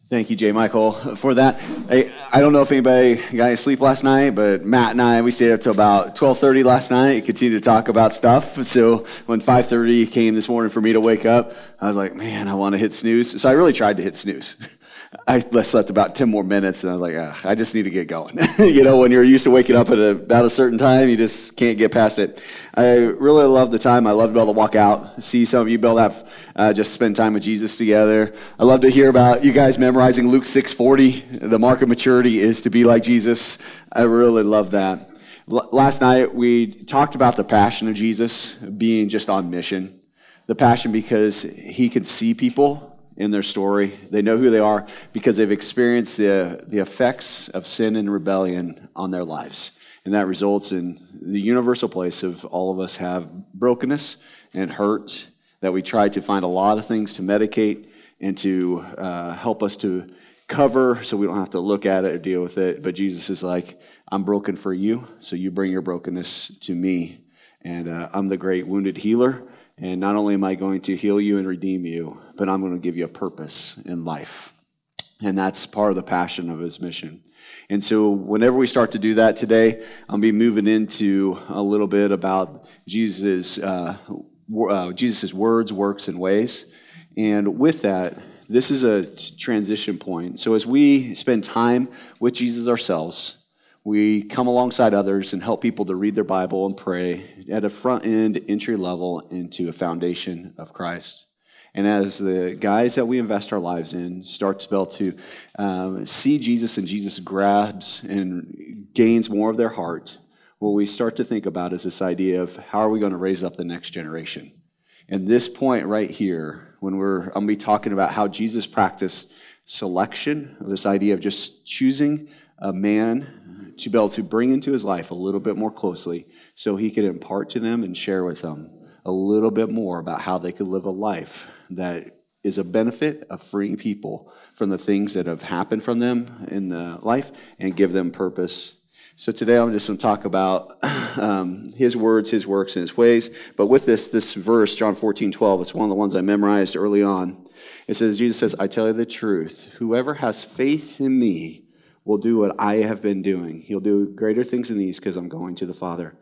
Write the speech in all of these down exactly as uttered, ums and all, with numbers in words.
Thank you, J. Michael, for that. I, I don't know if anybody got any sleep last night, but Matt and I, we stayed up till about twelve thirty last night and continued to talk about stuff. So when five thirty came this morning for me to wake up, I was like, man, I want to hit snooze. So I really tried to hit snooze. I slept about ten more minutes, and I was like, ah, I just need to get going. You know, when you're used to waking up at a, about a certain time, you just can't get past it. I really love the time. I love to be able to walk out, see some of you be able to have, uh, just spend time with Jesus together. I love to hear about you guys memorizing Luke six forty. The mark of maturity is to be like Jesus. I really love that. L- last night, we talked about the passion of Jesus being just on mission. The passion because he could see people in their story. They know who they are because they've experienced the, the effects of sin and rebellion on their lives. And that results in the universal place of all of us have brokenness and hurt, that we try to find a lot of things to medicate and to uh, help us to cover so we don't have to look at it or deal with it. But Jesus is like, I'm broken for you, so you bring your brokenness to me. And uh, I'm the great wounded healer. And not only am I going to heal you and redeem you, but I'm going to give you a purpose in life. And that's part of the passion of his mission. And so whenever we start to do that today, I'll be moving into a little bit about Jesus' uh, uh, Jesus' words, works, and ways. And with that, this is a transition point. So as we spend time with Jesus ourselves, we come alongside others and help people to read their Bible and pray at a front end entry level into a foundation of Christ. And as the guys that we invest our lives in start to be able to um, see Jesus and Jesus grabs and gains more of their heart, what we start to think about is this idea of how are we going to raise up the next generation. And this point right here, when we're, I'm going to be talking about how Jesus practiced selection, this idea of just choosing a man to be able to bring into his life a little bit more closely so he could impart to them and share with them a little bit more about how they could live a life that is a benefit of freeing people from the things that have happened from them in the life and give them purpose. So today I'm just going to talk about um, his words, his works, and his ways. But with this, this verse, John fourteen twelve, it's one of the ones I memorized early on. It says, Jesus says, I tell you the truth, whoever has faith in me will do what I have been doing. He'll do greater things than these because I'm going to the Father.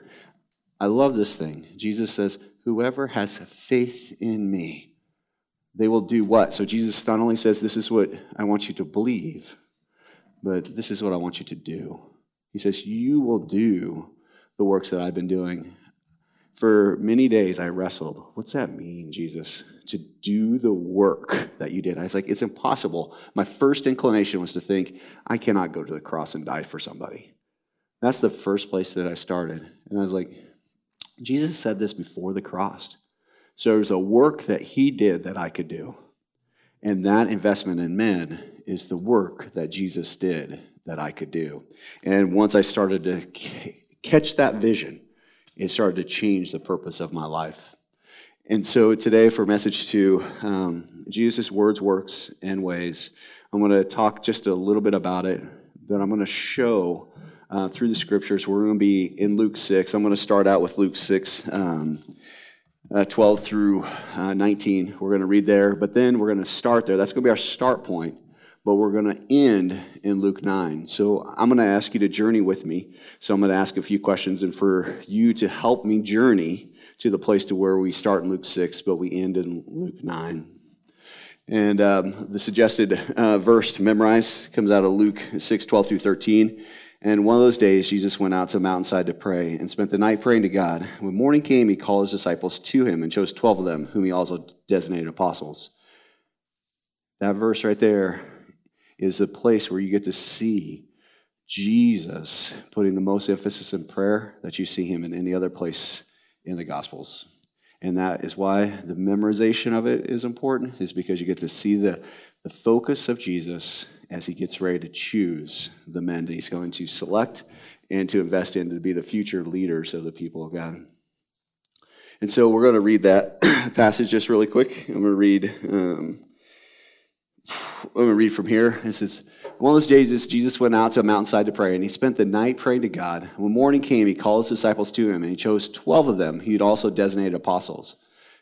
I love this thing. Jesus says, whoever has faith in me, they will do what? So Jesus not only says, this is what I want you to believe, but this is what I want you to do. He says, you will do the works that I've been doing. For many days I wrestled. What's that mean, Jesus? To do the work that you did. I was like, it's impossible. My first inclination was to think, I cannot go to the cross and die for somebody. That's the first place that I started. And I was like, Jesus said this before the cross. So there's a work that he did that I could do. And that investment in men is the work that Jesus did that I could do. And once I started to c- catch that vision, it started to change the purpose of my life. And so today for message two, um, Jesus' words, works, and ways, I'm going to talk just a little bit about it, but I'm going to show uh, through the scriptures. We're going to be in Luke six. I'm going to start out with Luke six, um, uh, twelve through uh, nineteen. We're going to read there, but then we're going to start there. That's going to be our start point, but we're going to end in Luke nine. So I'm going to ask you to journey with me. So I'm going to ask a few questions, and for you to help me journey to the place to where we start in Luke six, but we end in Luke nine. And um, the suggested uh, verse to memorize comes out of Luke six, twelve through thirteen. And one of those days, Jesus went out to a mountainside to pray and spent the night praying to God. When morning came, he called his disciples to him and chose twelve of them, whom he also designated apostles. That verse right there is the place where you get to see Jesus putting the most emphasis in prayer that you see him in any other place in the Gospels. And that is why the memorization of it is important, is because you get to see the, the focus of Jesus as he gets ready to choose the men that he's going to select and to invest in to be the future leaders of the people of God. And so we're going to read that passage just really quick. I'm going to read um, I'm going to read from here. It says, one of those days, Jesus went out to a mountainside to pray, and he spent the night praying to God. When morning came, he called his disciples to him, and he chose twelve of them. He had also designated apostles,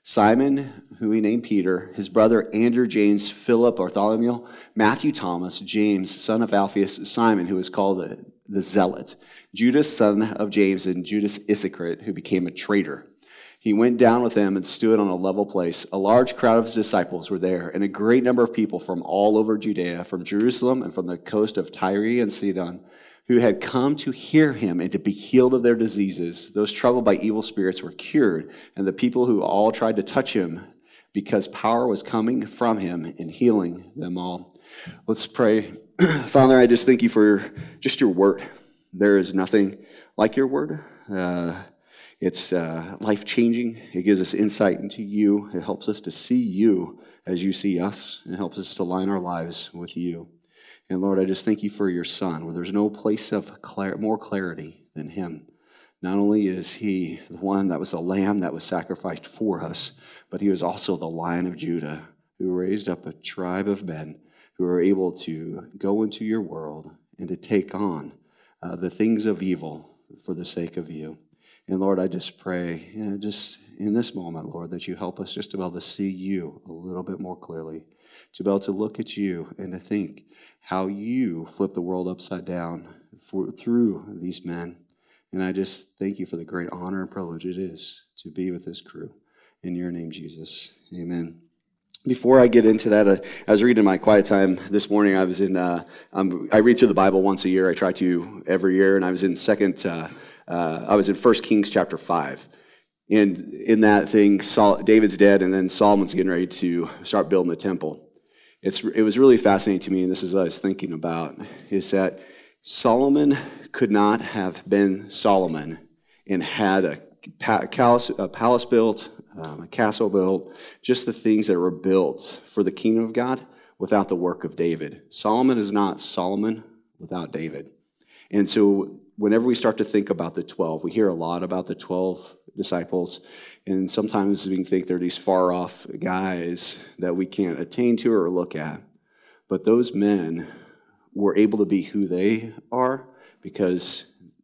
Simon, who he named Peter, his brother Andrew, James, Philip, Bartholomew, Matthew, Thomas, James, son of Alphaeus, Simon, who was called the, the Zealot, Judas, son of James, and Judas Iscariot, who became a traitor. He went down with them and stood on a level place. A large crowd of his disciples were there, and a great number of people from all over Judea, from Jerusalem and from the coast of Tyre and Sidon, who had come to hear him and to be healed of their diseases. Those troubled by evil spirits were cured, and the people who all tried to touch him, because power was coming from him and healing them all. Let's pray. Father, I just thank you for just your word. There is nothing like your word. Uh, It's uh, life-changing. It gives us insight into you. It helps us to see you as you see us. It helps us to line our lives with you. And Lord, I just thank you for your Son, where there's no place of clar- more clarity than him. Not only is he the one that was the lamb that was sacrificed for us, but he was also the Lion of Judah, who raised up a tribe of men who are able to go into your world and to take on uh, the things of evil for the sake of you. And Lord, I just pray, you know, just in this moment, Lord, that you help us just to be able to see you a little bit more clearly, to be able to look at you and to think how you flip the world upside down for, through these men. And I just thank you for the great honor and privilege it is to be with this crew. In your name, Jesus, amen. Before I get into that, uh, I was reading my quiet time this morning. I was in, uh, um, I read through the Bible once a year. I try to every year, and I was in second, uh, uh, I was in First Kings chapter five. And in that thing, Saul, David's dead, and then Solomon's getting ready to start building the temple. It's It was really fascinating to me, and this is what I was thinking about, is that Solomon could not have been Solomon and had a palace, a palace built, um, a castle built, just the things that were built for the kingdom of God without the work of David. Solomon is not Solomon without David. And so whenever we start to think about the twelve, we hear a lot about the twelve disciples, and sometimes we think they're these far-off guys that we can't attain to or look at. But those men were able to be who they are because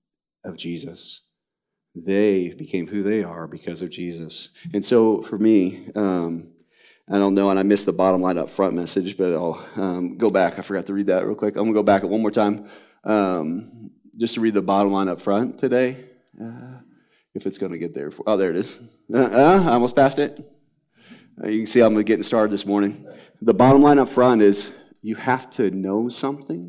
of Jesus. They became who they are because of Jesus. And so for me, um, I don't know, and I missed the bottom line up front message, but I'll um, go back. I forgot to read that real quick. I'm going to go back it one more time um, just to read the bottom line up front today. Uh, if it's going to get there. For, oh, there it is. Uh, uh, I almost passed it. Uh, you can see I'm getting started this morning. The bottom line up front is you have to know something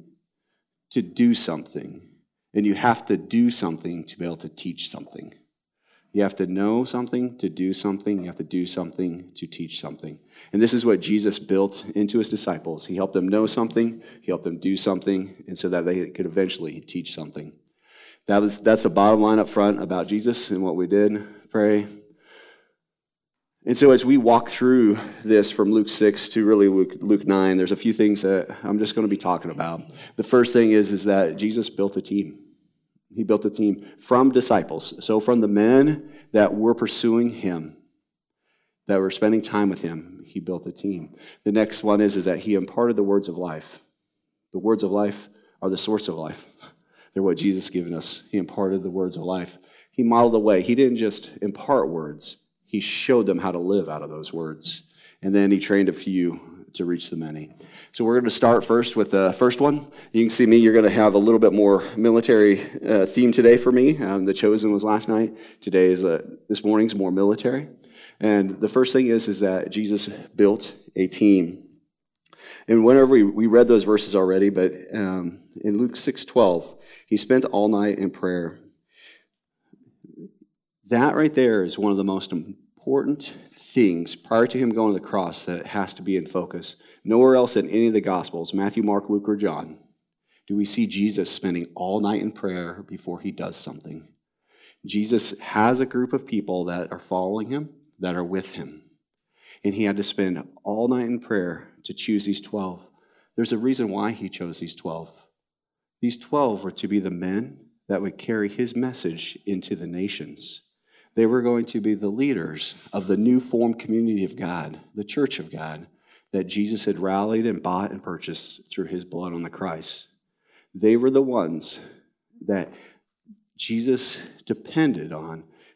to do something. And you have to do something to be able to teach something. You have to know something to do something. You have to do something to teach something. And this is what Jesus built into his disciples. He helped them know something. He helped them do something, and so that they could eventually teach something. That was that's the bottom line up front about Jesus and what we did. Pray. And so as we walk through this from Luke six to really Luke, Luke nine, there's a few things that I'm just going to be talking about. The first thing is, is that Jesus built a team. He built a team from disciples. So from the men that were pursuing him, that were spending time with him, he built a team. The next one is, is that he imparted the words of life. The words of life are the source of life. They're what Jesus has given us. He imparted the words of life. He modeled the way. He didn't just impart words. He showed them how to live out of those words. And then he trained a few to reach the many. So we're going to start first with the first one. You can see me. You're going to have a little bit more military uh, theme today for me. Um, the Chosen was last night. Today is uh, this morning's more military. And the first thing is, is that Jesus built a team. And whenever we, we read those verses already, but um, in Luke six twelve, he spent all night in prayer. That right there is one of the most important things prior to him going to the cross that has to be in focus. Nowhere else in any of the Gospels, Matthew, Mark, Luke, or John, do we see Jesus spending all night in prayer before he does something. Jesus has a group of people that are following him, that are with him. And he had to spend all night in prayer to choose these twelve. There's a reason why he chose these twelve. These twelve were to be the men that would carry his message into the nations. They were going to be the leaders of the new formed community of God, the church of God, that Jesus had rallied and bought and purchased through his blood on the Christ. They were the ones that Jesus depended on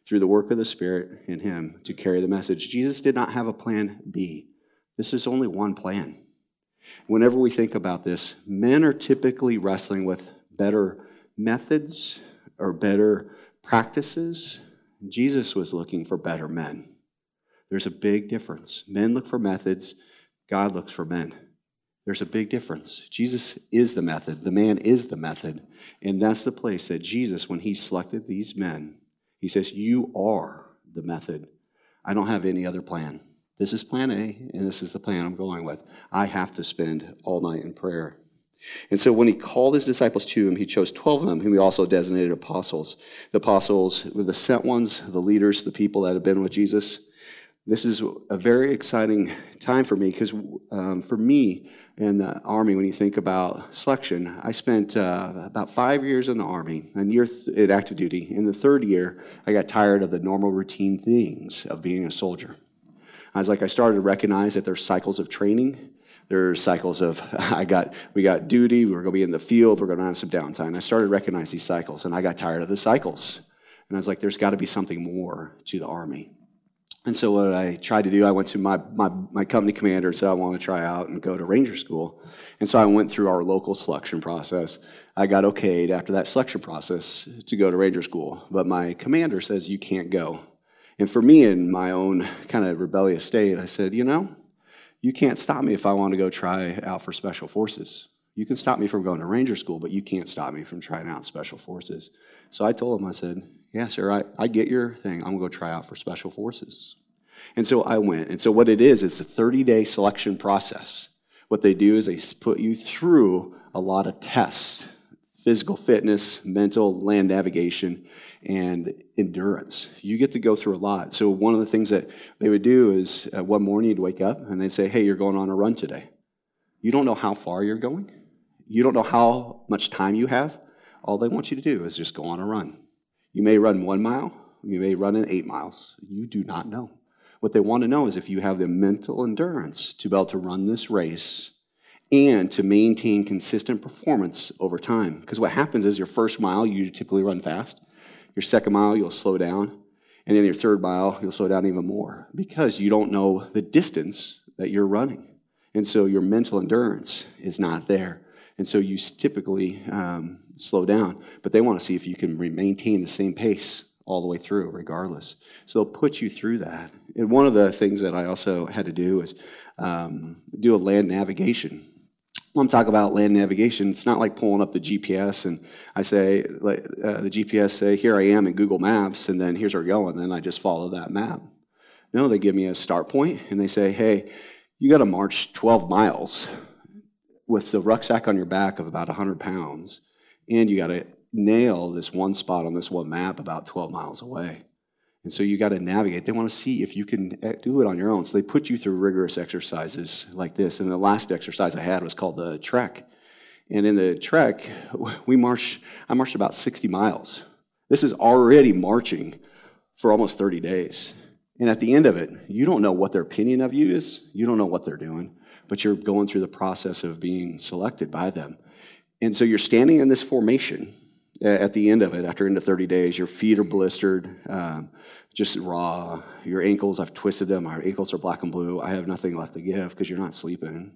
through the work of the Spirit in him to carry the message. Jesus did not have a plan B. This is only one plan. Whenever we think about this, men are typically wrestling with better methods or better practices. Jesus was looking for better men. There's a big difference. Men look for methods. God looks for men. There's a big difference. Jesus is the method. The man is the method. And that's the place that Jesus, when he selected these men, he says, you are the method. I don't have any other plan. This is plan A, and this is the plan I'm going with. I have to spend all night in prayer. And so when he called his disciples to him, he chose twelve of them, whom he also designated apostles. The apostles were the sent ones, the leaders, the people that have been with Jesus. This is a very exciting time for me because um, for me in the Army, when you think about selection, I spent uh, about five years in the Army, a year th- at active duty. In the third year, I got tired of the normal routine things of being a soldier. I was like, I started to recognize that there's cycles of training. There's cycles of, I got, we got duty, we're going to be in the field, we're going to have some downtime. I started to recognize these cycles, and I got tired of the cycles. And I was like, there's got to be something more to the Army. And so what I tried to do, I went to my, my, my company commander and said, I want to try out and go to Ranger School. And so I went through our local selection process. I got okayed after that selection process to go to Ranger School. But my commander says, you can't go. And for me, in my own kind of rebellious state, I said, you know, you can't stop me if I want to go try out for Special Forces. You can stop me from going to Ranger School, but you can't stop me from trying out Special Forces. So I told him, I said, yeah, sir, I, I get your thing. I'm going to go try out for Special Forces. And so I went. And so what it is, it's a thirty-day selection process. What they do is they put you through a lot of tests, physical fitness, mental, land navigation, and endurance. You get to go through a lot. So one of the things that they would do is uh, one morning you'd wake up and they'd say, hey, you're going on a run today. You don't know how far you're going. You don't know how much time you have. All they want you to do is just go on a run. You may run one mile. You may run in eight miles. You do not know. What they want to know is if you have the mental endurance to be able to run this race and to maintain consistent performance over time. Because what happens is your first mile, you typically run fast. Your second mile, you'll slow down. And then your third mile, you'll slow down even more because you don't know the distance that you're running. And so your mental endurance is not there. And so you typically um, slow down. But they want to see if you can maintain the same pace all the way through, regardless. So they'll put you through that. And one of the things that I also had to do is um, do a land navigation. When I'm talking about land navigation, it's not like pulling up the G P S and I say, uh, the G P S say, here I am in Google Maps, and then here's where we're going, and I just follow that map. No, they give me a start point, and they say, hey, you got to march twelve miles with the rucksack on your back of about one hundred pounds, and you got to nail this one spot on this one map about twelve miles away. And so you got to navigate. They want to see if you can do it on your own. So they put you through rigorous exercises like this. And the last exercise I had was called the trek. And in the trek, we marched, I marched about sixty miles. This is already marching for almost thirty days. And at the end of it, you don't know what their opinion of you is. You don't know what they're doing. But you're going through the process of being selected by them. And so you're standing in this formation. At the end of it, after into thirty days, your feet are blistered, um, just raw. Your ankles, I've twisted them. My ankles are black and blue. I have nothing left to give because you're not sleeping.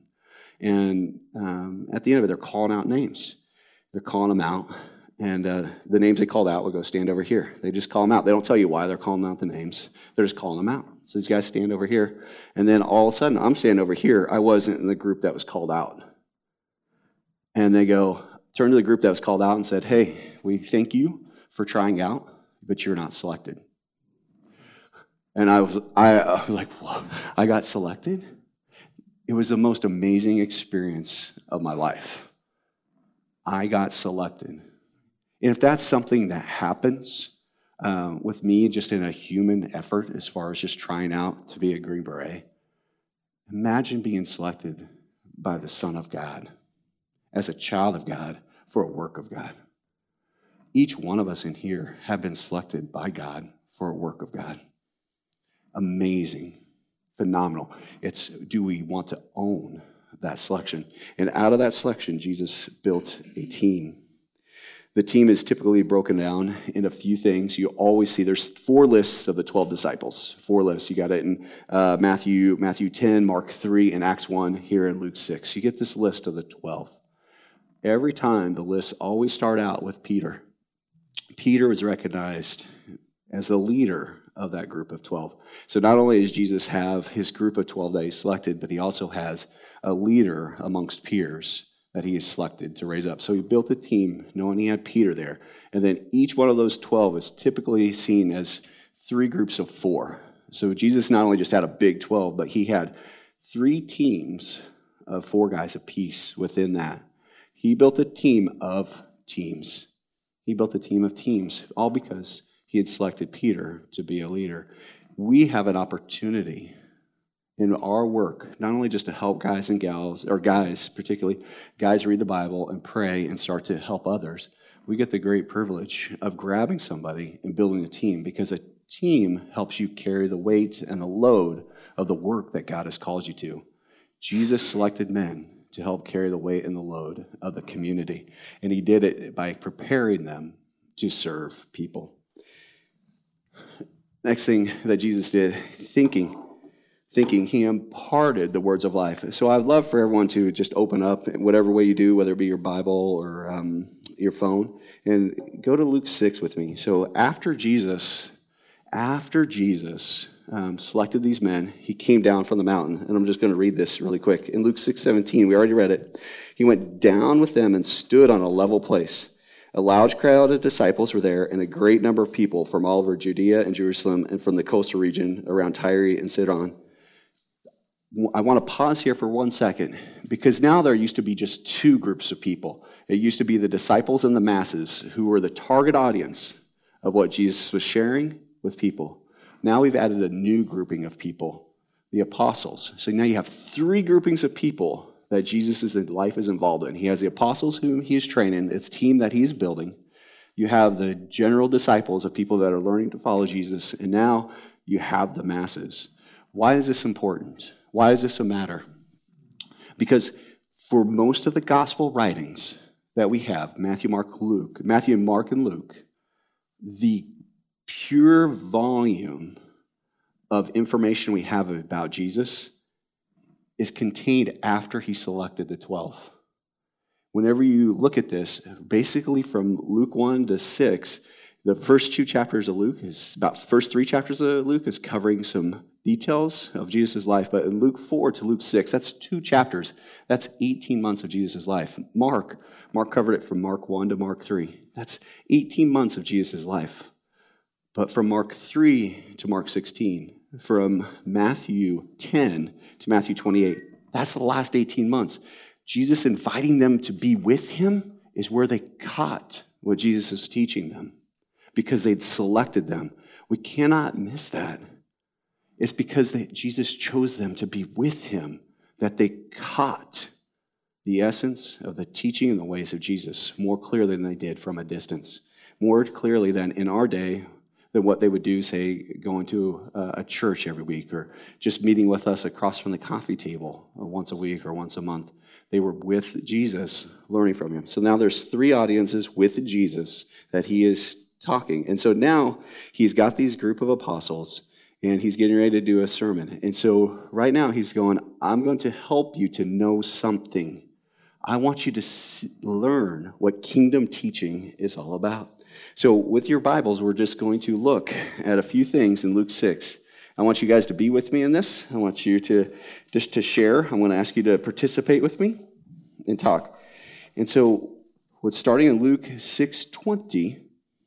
And um, at the end of it, they're calling out names. They're calling them out. And uh, the names they called out will go stand over here. They just call them out. They don't tell you why they're calling out the names. They're just calling them out. So these guys stand over here. And then all of a sudden, I'm standing over here. I wasn't in the group that was called out. And they go, turn to the group that was called out and said, hey, we thank you for trying out, but you're not selected. And I was, I, I was like, whoa, I got selected? It was the most amazing experience of my life. I got selected. And if that's something that happens uh, with me just in a human effort as far as just trying out to be a Green Beret, imagine being selected by the Son of God as a child of God for a work of God. Each one of us in here have been selected by God for a work of God. Amazing, phenomenal. It's, do we want to own that selection? And out of that selection, Jesus built a team. The team is typically broken down in a few things. You always see there's four lists of the twelve disciples. Four lists. You got it in uh, Matthew, Matthew ten, Mark three, and Acts one, here in Luke six. You get this list of the twelve. Every time the lists always start out with Peter. Peter is recognized as the leader of that group of twelve. So not only does Jesus have his group of twelve that he selected, but he also has a leader amongst peers that he has selected to raise up. So he built a team knowing he had Peter there. And then each one of those twelve is typically seen as three groups of four. So Jesus not only just had a big twelve, but he had three teams of four guys apiece within that. He built a team of teams. He built a team of teams, all because he had selected Peter to be a leader. We have an opportunity in our work, not only just to help guys and gals, or guys particularly, guys read the Bible and pray and start to help others. We get the great privilege of grabbing somebody and building a team, because a team helps you carry the weight and the load of the work that God has called you to. Jesus selected men to help carry the weight and the load of the community, and he did it by preparing them to serve people. Next thing that Jesus did, thinking. Thinking, he imparted the words of life. So I'd love for everyone to just open up, whatever way you do, whether it be your Bible or um, your phone, and go to Luke six with me. So after Jesus, after Jesus um, selected these men, he came down from the mountain. And I'm just going to read this really quick. In Luke six seventeen, we already read it. He went down with them and stood on a level place. A large crowd of disciples were there, and a great number of people from all over Judea and Jerusalem and from the coastal region around Tyre and Sidon. I want to pause here for one second, because now there used to be just two groups of people. It used to be the disciples and the masses, who were the target audience of what Jesus was sharing with people. Now we've added a new grouping of people, the apostles. So now you have three groupings of people that Jesus' life is involved in. He has the apostles whom he is training, it's a team that he is building. You have the general disciples of people that are learning to follow Jesus, and now you have the masses. Why is this important? Why is this a matter? Because for most of the gospel writings that we have, Matthew, Mark, Luke, Matthew, Mark, and Luke, the pure volume of information we have about Jesus is contained after he selected the twelve. Whenever you look at this, basically from Luke one to six, the first two chapters of Luke is about first three chapters of Luke is covering some details of Jesus' life, but in Luke four to Luke six, that's two chapters. That's eighteen months of Jesus' life. Mark, Mark covered it from Mark one to Mark three. That's eighteen months of Jesus' life. But from Mark three to Mark sixteen, from Matthew ten to Matthew twenty-eight, that's the last eighteen months. Jesus inviting them to be with him is where they caught what Jesus is teaching them, because they'd selected them. We cannot miss that. It's because they, Jesus chose them to be with him that they caught the essence of the teaching and the ways of Jesus more clearly than they did from a distance, more clearly than in our day than what they would do, say, going to a church every week or just meeting with us across from the coffee table once a week or once a month. They were with Jesus, learning from him. So now there's three audiences with Jesus that he is talking. And so now he's got these group of apostles, and he's getting ready to do a sermon. And so right now he's going, I'm going to help you to know something. I want you to learn what kingdom teaching is all about. So with your Bibles, we're just going to look at a few things in Luke six. I want you guys to be with me in this. I want you to just to share. I'm going to ask you to participate with me and talk. And so what's starting in Luke six twenty,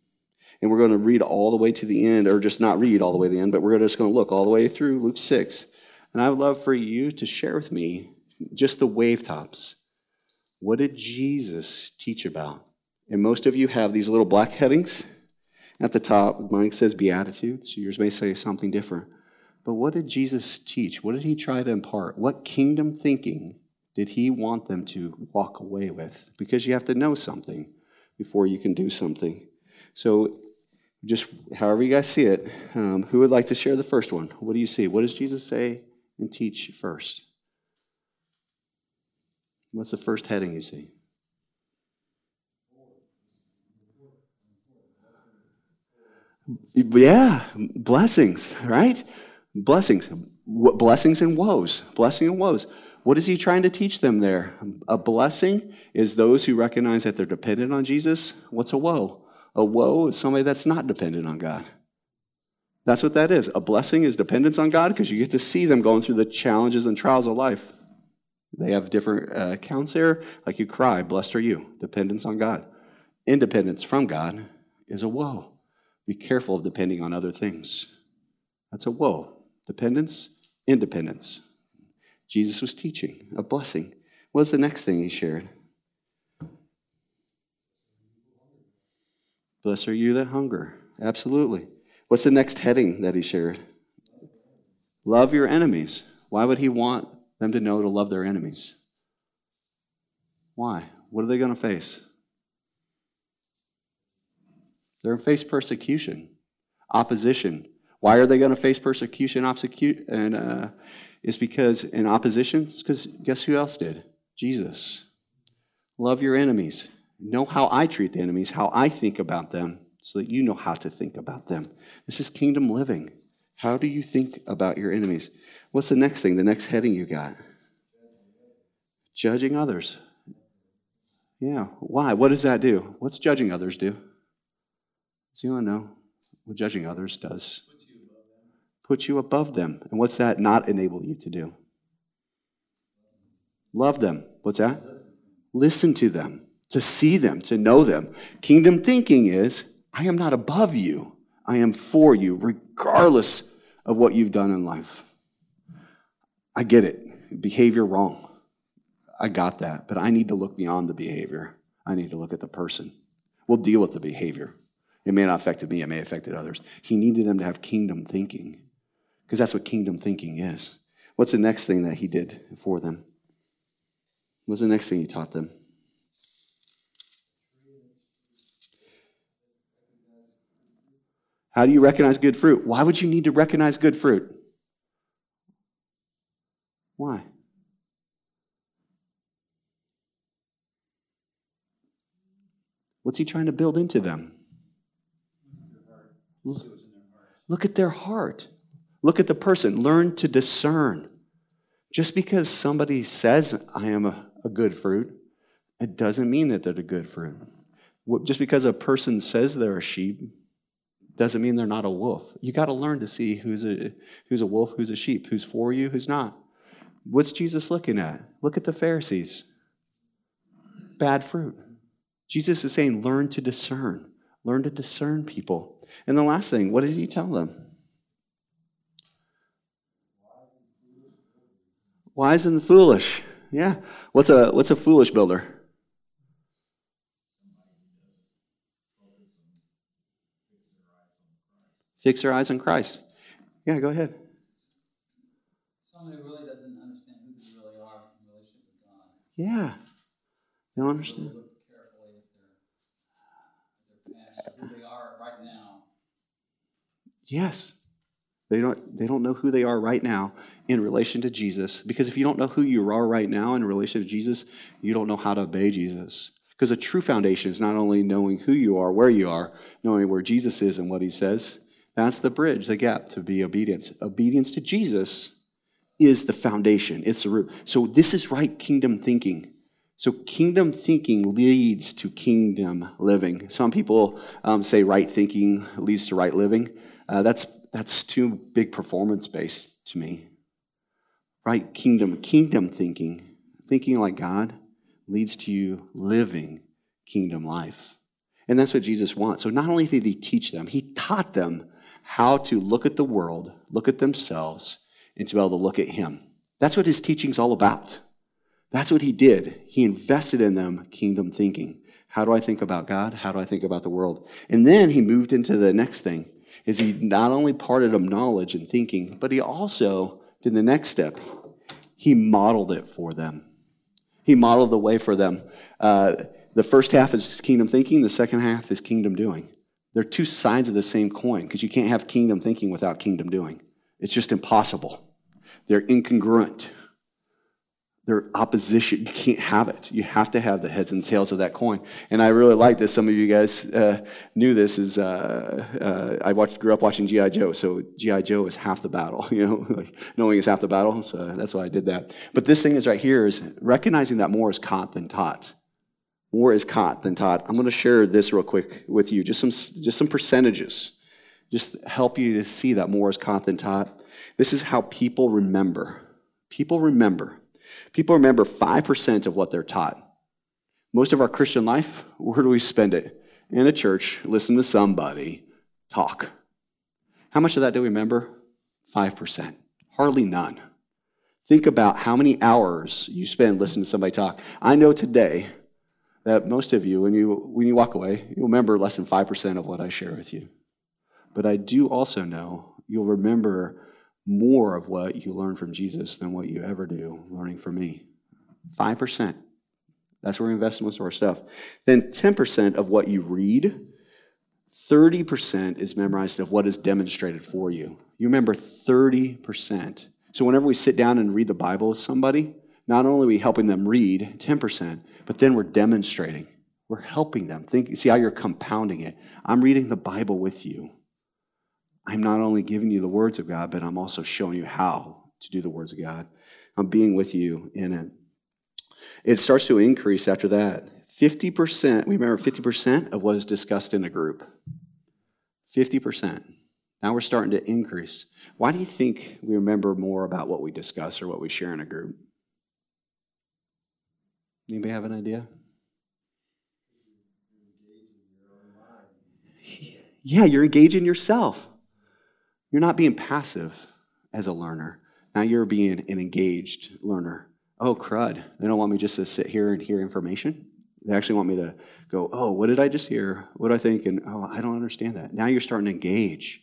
and we're going to read all the way to the end, or just not read all the way to the end, but we're just going to look all the way through Luke six. And I would love for you to share with me just the wave tops. What did Jesus teach about? And most of you have these little black headings at the top. Mine says Beatitudes. Yours may say something different. But what did Jesus teach? What did he try to impart? What kingdom thinking did he want them to walk away with? Because you have to know something before you can do something. So just however you guys see it, um, who would like to share the first one? What do you see? What does Jesus say and teach first? What's the first heading you see? Yeah, blessings, right? Blessings. What blessings and woes. Blessing and woes. What is he trying to teach them there? A blessing is those who recognize that they're dependent on Jesus. What's a woe? A woe is somebody that's not dependent on God. That's what that is. A blessing is dependence on God because you get to see them going through the challenges and trials of life. They have different uh, accounts there. Like you cry, blessed are you. Dependence on God. Independence from God is a woe. Be careful of depending on other things. That's a woe. Dependence, independence. Jesus was teaching a blessing. What's the next thing he shared? Blessed are you that hunger. Absolutely. What's the next heading that he shared? Love your enemies. Why would he want them to know to love their enemies? Why? What are they going to face? They're going to face persecution, opposition. Why are they going to face persecution, opposition? And uh, it's because in opposition, it's because guess who else did? Jesus. Love your enemies. Know how I treat the enemies, how I think about them, so that you know how to think about them. This is kingdom living. How do you think about your enemies? What's the next thing, the next heading you got? Judging others. Yeah, why? What does that do? What's judging others do? Does anyone know what judging others does? Put you above them. And what's that not enable you to do? Love them. What's that? Listen to them, to see them, to know them. Kingdom thinking is, I am not above you. I am for you, regardless of what you've done in life. I get it. Behavior wrong. I got that. But I need to look beyond the behavior. I need to look at the person. We'll deal with the behavior. It may not have affected me. It may have affected others. He needed them to have kingdom thinking because that's what kingdom thinking is. What's the next thing that he did for them? What's the next thing he taught them? How do you recognize good fruit? Why would you need to recognize good fruit? Why? What's he trying to build into them? Look at their heart. Look at the person. Learn to discern. Just because somebody says, I am a, a good fruit, it doesn't mean that they're the good fruit. Just because a person says they're a sheep, doesn't mean they're not a wolf. You got to learn to see who's a, who's a wolf, who's a sheep, who's for you, who's not. What's Jesus looking at? Look at the Pharisees. Bad fruit. Jesus is saying, learn to discern. Learn to discern people. And the last thing, what did he tell them? Wise and foolish. Yeah. What's a what's a foolish builder? Fix their eyes on Christ. Yeah, go ahead. Somebody who really doesn't understand who they really are in relationship with God. Yeah. They don't understand. Really look carefully at their, their past, who they are right now. Yes. They don't they don't know who they are right now in relation to Jesus. Because if you don't know who you are right now in relation to Jesus, you don't know how to obey Jesus. Because a true foundation is not only knowing who you are, where you are, knowing where Jesus is and what he says. That's the bridge, the gap to be obedience. Obedience to Jesus is the foundation. It's the root. So this is right kingdom thinking. So kingdom thinking leads to kingdom living. Some people um, say right thinking leads to right living. Uh, that's that's too big performance-based to me. Right kingdom, kingdom thinking, thinking like God, leads to you living kingdom life. And that's what Jesus wants. So not only did he teach them, he taught them how to look at the world, look at themselves, and to be able to look at him. That's what his teaching's all about. That's what he did. He invested in them kingdom thinking. How do I think about God? How do I think about the world? And then he moved into the next thing, is he not only parted them knowledge and thinking, but he also did the next step. He modeled it for them. He modeled the way for them. Uh, the first half is kingdom thinking. The second half is kingdom doing. They're two sides of the same coin because you can't have kingdom thinking without kingdom doing. It's just impossible. They're incongruent. They're opposition. You can't have it. You have to have the heads and tails of that coin. And I really like this. Some of you guys uh, knew this. Is uh, uh, I watched, grew up watching G I. Joe, so G I. Joe is half the battle. You know, like knowing is half the battle. So that's why I did that. But this thing is right here is recognizing that more is caught than taught. More is caught than taught. I'm going to share this real quick with you. Just some, just some percentages. Just help you to see that more is caught than taught. This is how people remember. People remember. People remember five percent of what they're taught. Most of our Christian life, where do we spend it? In a church, listen to somebody talk. How much of that do we remember? five percent. Hardly none. Think about how many hours you spend listening to somebody talk. I know today that most of you, when you when you walk away, you'll remember less than five percent of what I share with you. But I do also know you'll remember more of what you learn from Jesus than what you ever do learning from me. five percent. That's where we invest in most of our stuff. Then ten percent of what you read, thirty percent is memorized of what is demonstrated for you. You remember thirty percent. So whenever we sit down and read the Bible with somebody, not only are we helping them read ten percent, but then we're demonstrating. We're helping them. Think, see how you're compounding it. I'm reading the Bible with you. I'm not only giving you the words of God, but I'm also showing you how to do the words of God. I'm being with you in it. It starts to increase after that. fifty percent, we remember fifty percent of what is discussed in a group. fifty percent. Now we're starting to increase. Why do you think we remember more about what we discuss or what we share in a group? Anybody have an idea? Yeah, you're engaging yourself. You're not being passive as a learner. Now you're being an engaged learner. Oh, crud. They don't want me just to sit here and hear information. They actually want me to go, oh, what did I just hear? What do I think? And, oh, I don't understand that. Now you're starting to engage.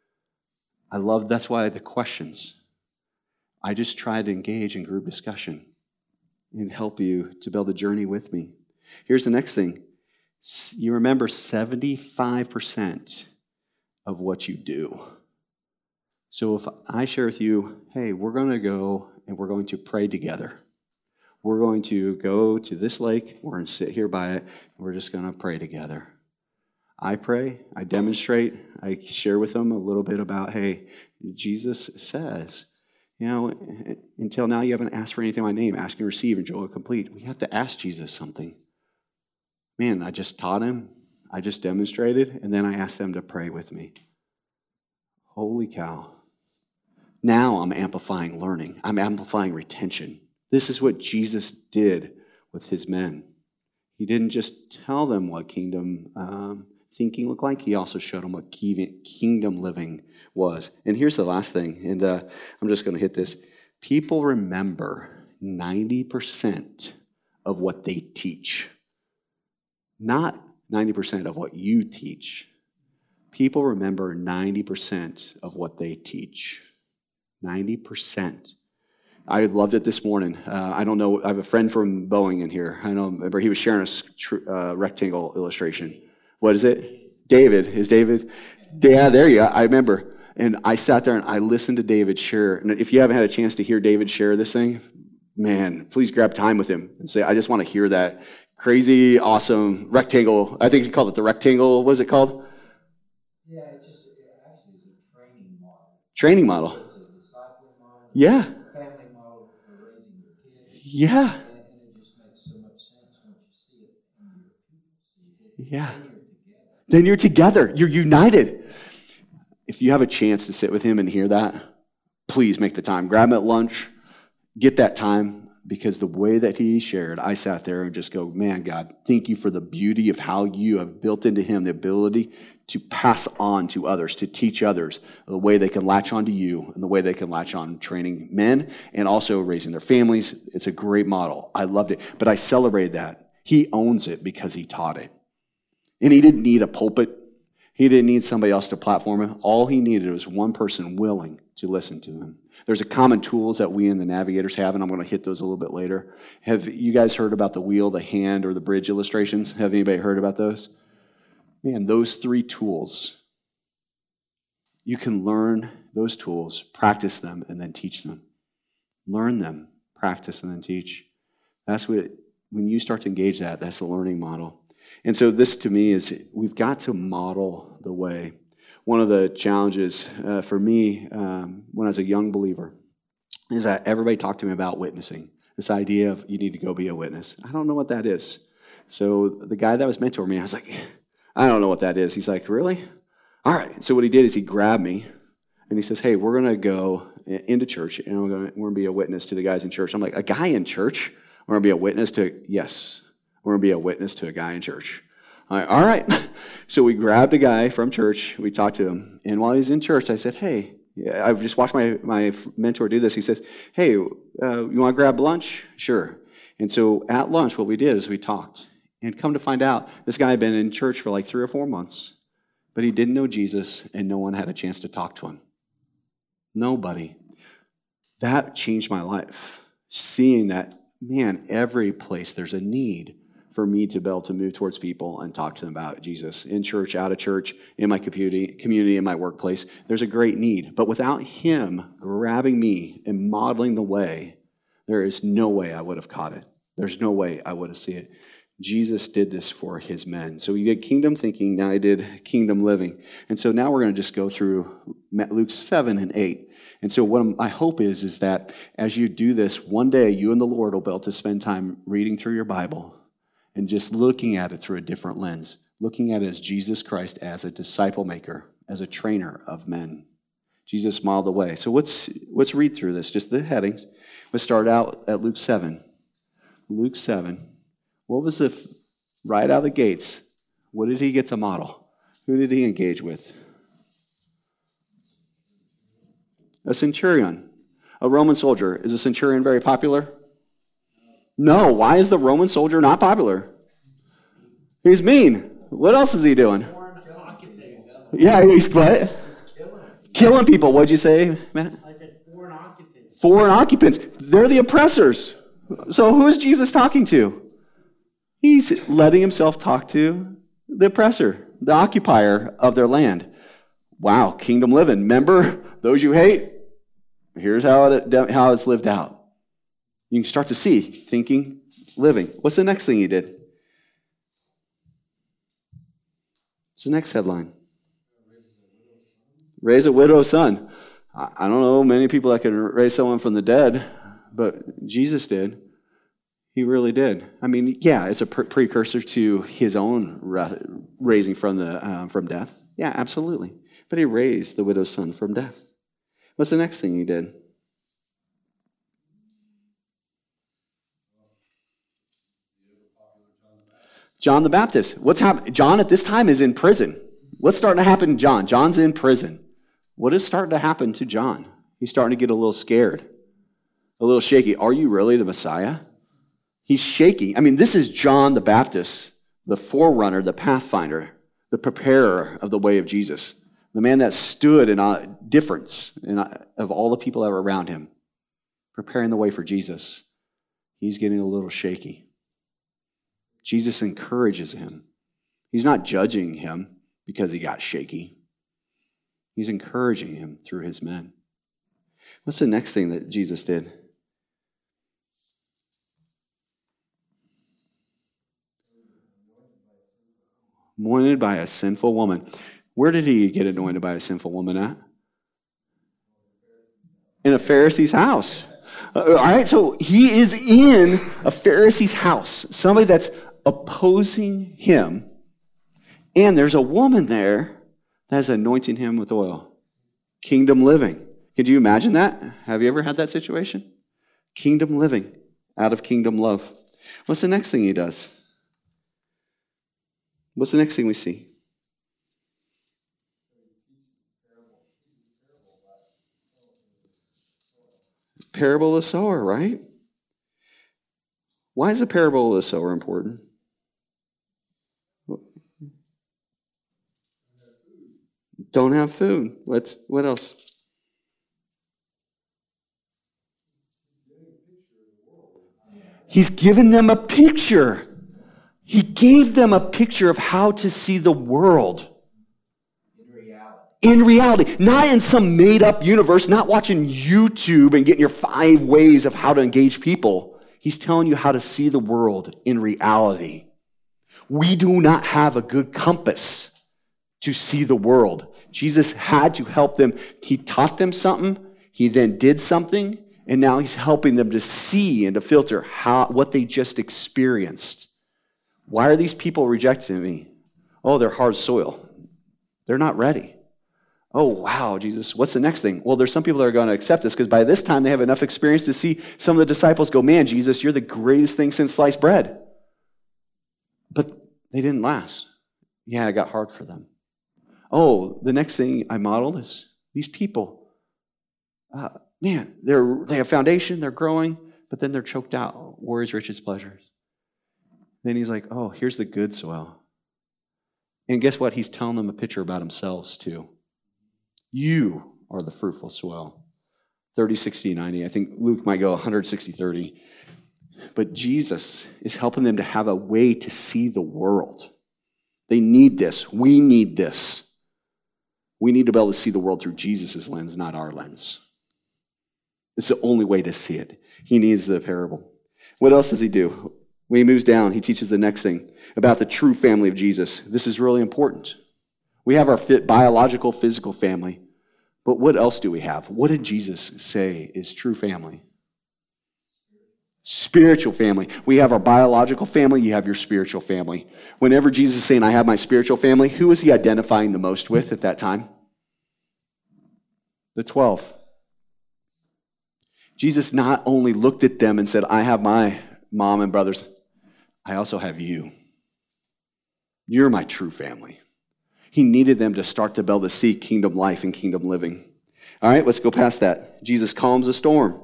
I love, that's why the questions. I just tried to engage in group discussion and help you to build a journey with me. Here's the next thing. You remember seventy-five percent of what you do. So if I share with you, hey, we're going to go and we're going to pray together. We're going to go to this lake. We're going to sit here by it. And we're just going to pray together. I pray. I demonstrate. I share with them a little bit about, hey, Jesus says, you know, until now you haven't asked for anything in my name. Ask and receive, and Joel complete. We have to ask Jesus something. Man, I just taught him. I just demonstrated. And then I asked them to pray with me. Holy cow. Now I'm amplifying learning. I'm amplifying retention. This is what Jesus did with his men. He didn't just tell them what kingdom um, thinking looked like. He also showed them what kingdom living was. And here's the last thing, and uh, I'm just going to hit this. People remember ninety percent of what they teach. Not ninety percent of what you teach. People remember ninety percent of what they teach. ninety percent. I loved it this morning. Uh, I don't know. I have a friend from Boeing in here. I know. Remember, he was sharing a uh, rectangle illustration. What is it? David. Is David? Yeah, there you go. I remember. And I sat there and I listened to David share. And if you haven't had a chance to hear David share this thing, man, please grab time with him and say, I just want to hear that crazy, awesome rectangle. I think you called it the rectangle. What is it called? Yeah, it's just it actually is a training model. Training model. It's a discipling model. Yeah. Family model for raising your kids. Yeah. And, and it just makes so much sense once you see it and your people sees it. Yeah. Then you're together. Then you're together. You're united. If you have a chance to sit with him and hear that, please make the time. Grab him at lunch. Get that time. Because the way that he shared, I sat there and just go, man, God, thank you for the beauty of how you have built into him the ability to pass on to others, to teach others the way they can latch on to you and the way they can latch on training men and also raising their families. It's a great model. I loved it. But I celebrated that. He owns it because he taught it. And he didn't need a pulpit. He didn't need somebody else to platform him. All he needed was one person willing to listen to him. There's a common tools that we in the Navigators have, and I'm going to hit those a little bit later. Have you guys heard about the wheel, the hand, or the bridge illustrations? Have anybody heard about those? Man, those three tools, you can learn those tools, practice them, and then teach them. Learn them, practice, and then teach. That's what, when you start to engage that, that's the learning model. And so this to me is, we've got to model the way. One of the challenges uh, for me um, when I was a young believer is that everybody talked to me about witnessing. This idea of you need to go be a witness. I don't know what that is. So the guy that was mentoring me, I was like, I don't know what that is. He's like, really? All right. So what he did is he grabbed me and he says, hey, we're going to go into church and we're going we're to be a witness to the guys in church. I'm like, a guy in church? We're going to be a witness to, yes, we're going to be a witness to a guy in church. I'm like, all right. So we grabbed a guy from church. We talked to him. And while he's in church, I said, hey, yeah, I've just watched my, my mentor do this. He says, hey, uh, you want to grab lunch? Sure. And so at lunch, what we did is we talked. And come to find out, this guy had been in church for like three or four months, but he didn't know Jesus, and no one had a chance to talk to him. Nobody. That changed my life. Seeing that, man, every place there's a need for me to be able to move towards people and talk to them about Jesus. In church, out of church, in my community, community, in my workplace, there's a great need. But without him grabbing me and modeling the way, there is no way I would have caught it. There's no way I would have seen it. Jesus did this for his men. So you did kingdom thinking, now I did kingdom living. And so now we're going to just go through Luke seven and eight. And so what my hope is, is that as you do this, one day you and the Lord will be able to spend time reading through your Bible and just looking at it through a different lens, looking at it as Jesus Christ as a disciple maker, as a trainer of men. Jesus modeled the way. So let's, let's read through this, just the headings. Let's start out at Luke seven. Luke seven. What was the, right out of the gates, what did he get to model? Who did he engage with? A centurion, a Roman soldier. Is a centurion very popular? No. Why is the Roman soldier not popular? He's mean. What else is he doing? Yeah, he's what? He's killing. Killing people. What'd you say, Matt? I said foreign occupants. Foreign occupants. They're the oppressors. So who is Jesus talking to? He's letting himself talk to the oppressor, the occupier of their land. Wow, kingdom living. Remember, those you hate, here's how, it, how it's lived out. You can start to see thinking, living. What's the next thing he did? What's the next headline? Raise a widow's son. I don't know many people that can raise someone from the dead, but Jesus did. He really did. I mean, yeah, it's a pre- precursor to his own ra- raising from the uh, from death. Yeah, absolutely. But he raised the widow's son from death. What's the next thing he did? John the Baptist. What's happening? John at this time is in prison. What's starting to happen to John? John's in prison. What is starting to happen to John? He's starting to get a little scared, a little shaky. Are you really the Messiah? He's shaking. I mean, this is John the Baptist, the forerunner, the pathfinder, the preparer of the way of Jesus, the man that stood in a difference in a, of all the people that were around him, preparing the way for Jesus. He's getting a little shaky. Jesus encourages him. He's not judging him because he got shaky. He's encouraging him through his men. What's the next thing that Jesus did? Anointed by a sinful woman. Where did he get anointed by a sinful woman at? In a Pharisee's house. Uh, all right, so he is in a Pharisee's house, somebody that's opposing him, and there's a woman there that's anointing him with oil. Kingdom living. Could you imagine that? Have you ever had that situation? Kingdom living out of kingdom love. What's the next thing he does? What's the next thing we see? Parable of the sower, right? Why is the parable of the sower important? Don't have food. What's what else? He's given them a picture. He gave them a picture of how to see the world. In reality. In reality, not in some made-up universe, not watching YouTube and getting your five ways of how to engage people. He's telling you how to see the world in reality. We do not have a good compass to see the world. Jesus had to help them. He taught them something. He then did something. And now he's helping them to see and to filter how what they just experienced. Why are these people rejecting me? Oh, they're hard soil. They're not ready. Oh, wow, Jesus, what's the next thing? Well, there's some people that are going to accept this because by this time they have enough experience to see some of the disciples go, man, Jesus, you're the greatest thing since sliced bread. But they didn't last. Yeah, it got hard for them. Oh, the next thing I modeled is these people. Uh, man, they're they have foundation, they're growing, but then they're choked out. Worries, riches, pleasures. Then he's like, oh, here's the good soil. And guess what? He's telling them a picture about themselves too. You are the fruitful soil. thirty, sixty, ninety. I think Luke might go one hundred, sixty, thirty. But Jesus is helping them to have a way to see the world. They need this. We need this. We need to be able to see the world through Jesus' lens, not our lens. It's the only way to see it. He needs the parable. What else does he do? When he moves down, he teaches the next thing about the true family of Jesus. This is really important. We have our fit biological, physical family, but what else do we have? What did Jesus say is true family? Spiritual family. We have our biological family, you have your spiritual family. Whenever Jesus is saying, I have my spiritual family, who is he identifying the most with at that time? The twelve. Jesus not only looked at them and said, I have my mom and brothers, I also have you. You're my true family. He needed them to start to be able to see kingdom life and kingdom living. All right, let's go past that. Jesus calms the storm.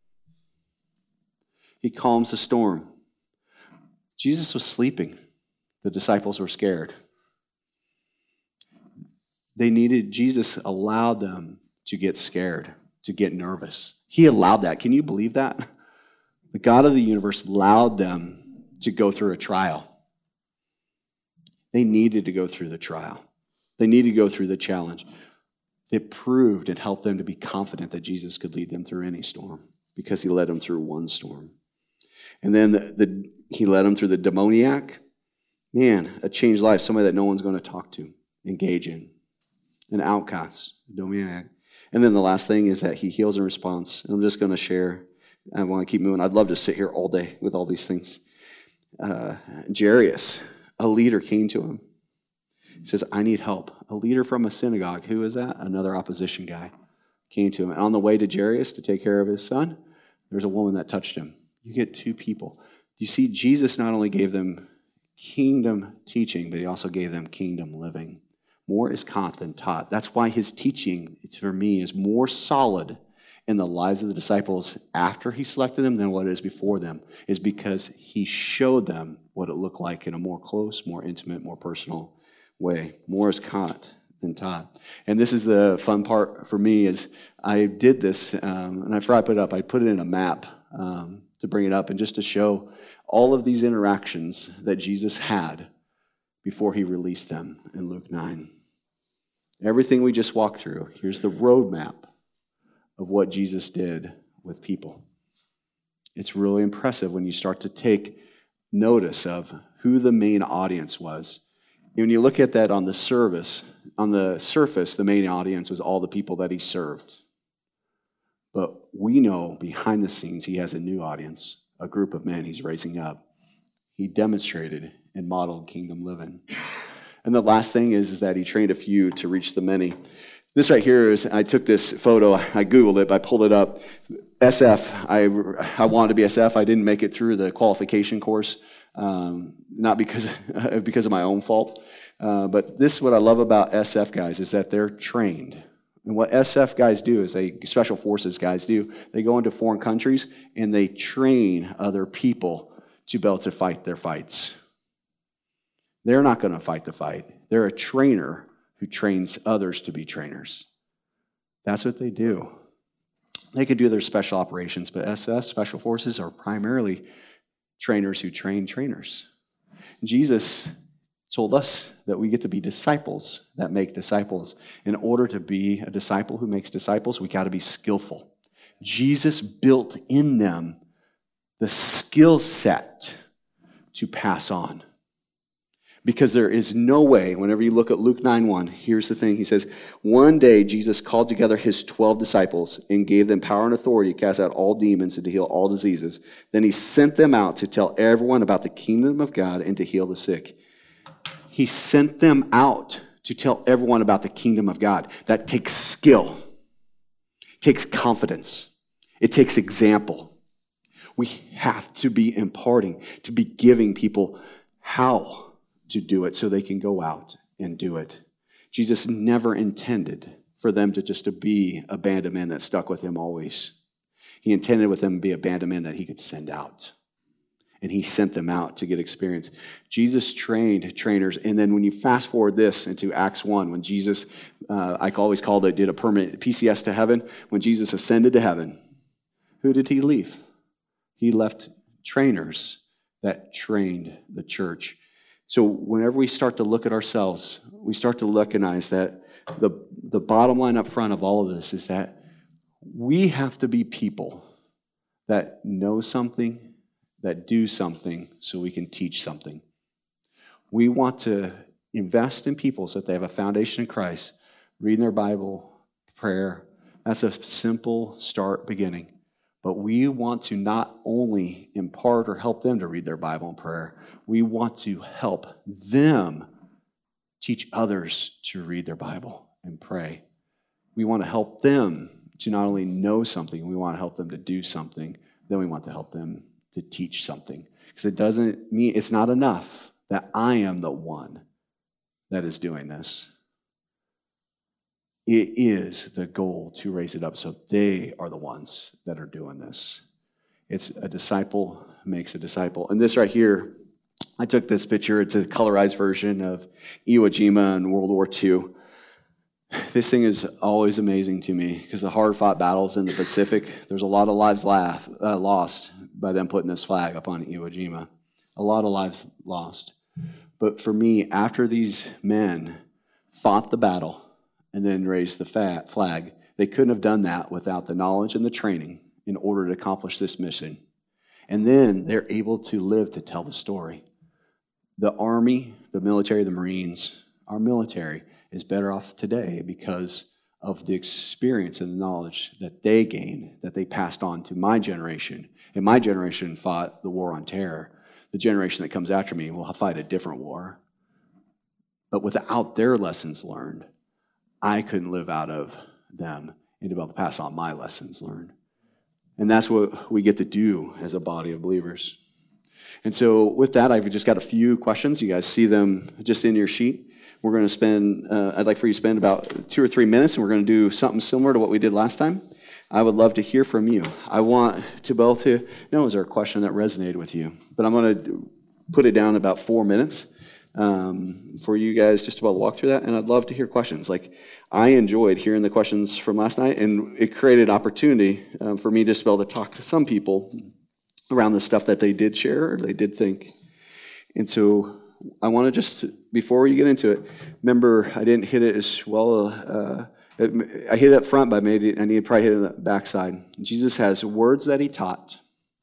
He calms the storm. Jesus was sleeping. The disciples were scared. They needed, Jesus allowed them to get scared, to get nervous. He allowed that. Can you believe that? The God of the universe allowed them to go through a trial. They needed to go through the trial. They needed to go through the challenge. It proved and helped them to be confident that Jesus could lead them through any storm because he led them through one storm. And then the, the, he led them through the demoniac. Man, a changed life, somebody that no one's going to talk to, engage in. An outcast, a demoniac. And then the last thing is that he heals in response. And I'm just going to share. I want to keep moving. I'd love to sit here all day with all these things. Uh, Jairus, a leader, came to him. He says, I need help. A leader from a synagogue. Who is that? Another opposition guy came to him. And on the way to Jairus to take care of his son, there's a woman that touched him. You get two people. You see, Jesus not only gave them kingdom teaching, but he also gave them kingdom living. More is caught than taught. That's why his teaching, it's for me, is more solid in the lives of the disciples after he selected them than what it is before them, is because he showed them what it looked like in a more close, more intimate, more personal way. More is caught than taught. And this is the fun part for me is I did this, um, and after I put it up, I put it in a map um, to bring it up and just to show all of these interactions that Jesus had before he released them in Luke nine. Everything we just walked through, here's the roadmap of what Jesus did with people. It's really impressive when you start to take notice of who the main audience was. When you look at that on the service, on the surface, the main audience was all the people that he served. But we know behind the scenes he has a new audience, a group of men he's raising up. He demonstrated and modeled kingdom living. And the last thing is, is that he trained a few to reach the many. This right here is, I took this photo, I Googled it, I pulled it up. S F, I, I wanted to be S F. I didn't make it through the qualification course, um, not because, because of my own fault. Uh, but this is what I love about S F guys, is that they're trained. And what S F guys do is they, special forces guys do, they go into foreign countries and they train other people to be able to fight their fights. They're not going to fight the fight. They're a trainer who trains others to be trainers. That's what they do. They can do their special operations, but S F, special forces, are primarily trainers who train trainers. Jesus told us that we get to be disciples that make disciples. In order to be a disciple who makes disciples, we got to be skillful. Jesus built in them the skill set to pass on. Because there is no way, whenever you look at Luke nine one, here's the thing. He says, one day Jesus called together his twelve disciples and gave them power and authority to cast out all demons and to heal all diseases. Then he sent them out to tell everyone about the kingdom of God and to heal the sick. He sent them out to tell everyone about the kingdom of God. That takes skill. It takes confidence. It takes example. We have to be imparting, to be giving people how to do it so they can go out and do it. Jesus never intended for them to just to be a band of men that stuck with him always. He intended with them to be a band of men that he could send out. And he sent them out to get experience. Jesus trained trainers. And then when you fast forward this into Acts one, when Jesus, uh, I always called it, did a permanent P C S to heaven, when Jesus ascended to heaven, who did he leave? He left trainers that trained the church. So whenever we start to look at ourselves, we start to recognize that the, the bottom line up front of all of this is that we have to be people that know something, that do something, so we can teach something. We want to invest in people so that they have a foundation in Christ, reading their Bible, prayer. That's a simple start beginning. But we want to not only impart or help them to read their Bible and prayer, we want to help them teach others to read their Bible and pray. We want to help them to not only know something, we want to help them to do something, then we want to help them to teach something. Because it doesn't mean, it's not enough that I am the one that is doing this. It is the goal to raise it up so they are the ones that are doing this. It's a disciple makes a disciple. And this right here, I took this picture. It's a colorized version of Iwo Jima in World War Two. This thing is always amazing to me because the hard-fought battles in the Pacific, there's a lot of lives laugh, uh, lost by them putting this flag up on Iwo Jima. A lot of lives lost. But for me, after these men fought the battle, and then raised the fat flag. They couldn't have done that without the knowledge and the training in order to accomplish this mission. And then they're able to live to tell the story. The Army, the military, the Marines, our military is better off today because of the experience and the knowledge that they gained, that they passed on to my generation. And my generation fought the war on terror. The generation that comes after me will fight a different war. But without their lessons learned, I couldn't live out of them and to be able to pass on my lessons learned. And that's what we get to do as a body of believers. And so with that, I've just got a few questions. You guys see them just in your sheet. We're going to spend, uh, I'd like for you to spend about two or three minutes, and we're going to do something similar to what we did last time. I would love to hear from you. I want to be able to know, is there a question that resonated with you? But I'm going to put it down about four minutes. Um, for you guys just about to walk through that, and I'd love to hear questions. Like, I enjoyed hearing the questions from last night, and it created opportunity uh, for me just to be able to talk to some people around the stuff that they did share or they did think. And so I want to just, before you get into it, remember I didn't hit it as well. Uh, it, I hit it up front, but I made it, I need to probably hit it on the backside. Jesus has words that he taught.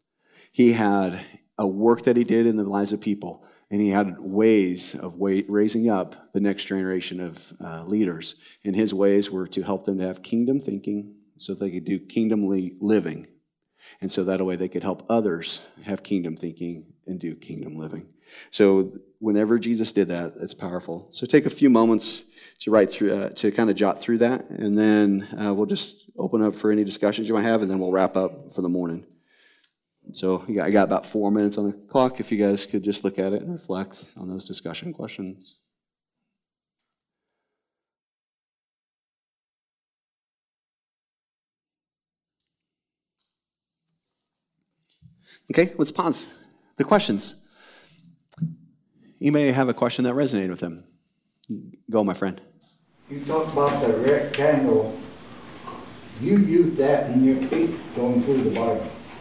He had a work that he did in the lives of people. And he had ways of raising up the next generation of uh, leaders. And his ways were to help them to have kingdom thinking so they could do kingdom living. And so that way they could help others have kingdom thinking and do kingdom living. So whenever Jesus did that, it's powerful. So take a few moments to write through, uh, to kind of jot through that. And then uh, we'll just open up for any discussions you might have, and then we'll wrap up for the morning. So I got about four minutes on the clock. If you guys could just look at it and reflect on those discussion questions. Okay, let's pause. The questions. You may have a question that resonated with them. Go, my friend. You talk about the rectangle. You use that in your teeth going through the Bible.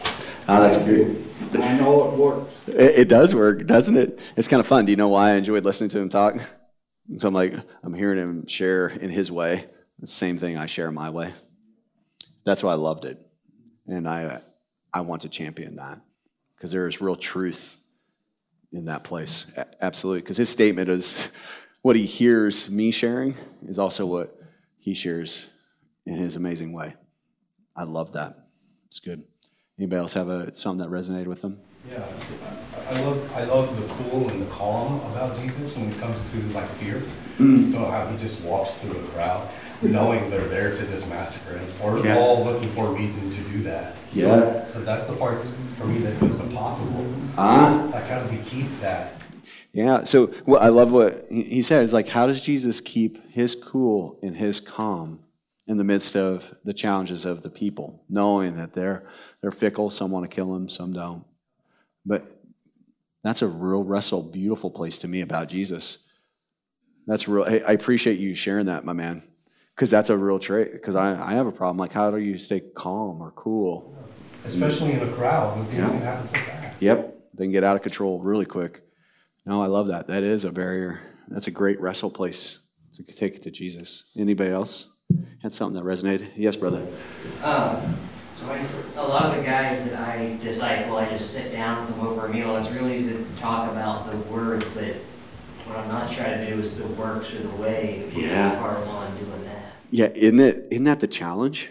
Oh, that's good. I know it works. It, it does work, doesn't it? It's kind of fun. Do you know why I enjoyed listening to him talk? So I'm like, I'm hearing him share in his way. The same thing I share my way. That's why I loved it. And I I want to champion that because there is real truth in that place. A- absolutely. Because his statement is what he hears me sharing is also what he shares in his amazing way. I love that. It's good. Anybody else have a something that resonated with them? Yeah, I I love I love the cool and the calm about Jesus when it comes to like fear. Mm. So how he just walks through a crowd, knowing they're there to just massacre him, or Yeah. all looking for a reason to do that. Yeah. So, so that's the part for me that feels impossible. Ah. Like how does he keep that? Yeah, so what I love what he he said is like, how does Jesus keep his cool and his calm in the midst of the challenges of the people, knowing that they're they're fickle, some want to kill him, some don't. But that's a real wrestle, beautiful place to me about Jesus. That's real. Hey, I appreciate you sharing that, my man, because that's a real trait. Because I, I have a problem. Like, how do you stay calm or cool? Especially in a crowd when things Yeah. can happen so fast. Yep, they can get out of control really quick. No, I love that. That is a barrier. That's a great wrestle place to take it to Jesus. Anybody else had something that resonated? Yes, brother. Um, so I, s- a lot of the guys that I disciple, I just sit down with them over a meal. It's real easy to talk about the word, but what I'm not trying to do is the works or the way. Yeah. Part on doing that. Yeah, isn't it? Isn't that the challenge?